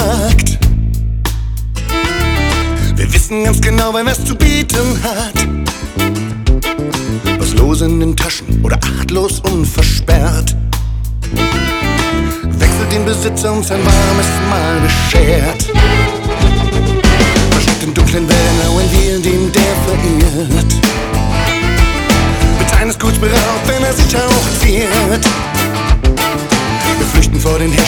Markt. Wir wissen ganz genau, wer was zu bieten hat. Was los in den Taschen oder achtlos unversperrt. Wechselt den Besitzer und sein warmes Mahl beschert. Versteckt in dunklen Wäldern ein Wir, den der verirrt. Wird eines Guts beraubt, wenn er sich auch wehrt. Wir flüchten vor den Herrschern.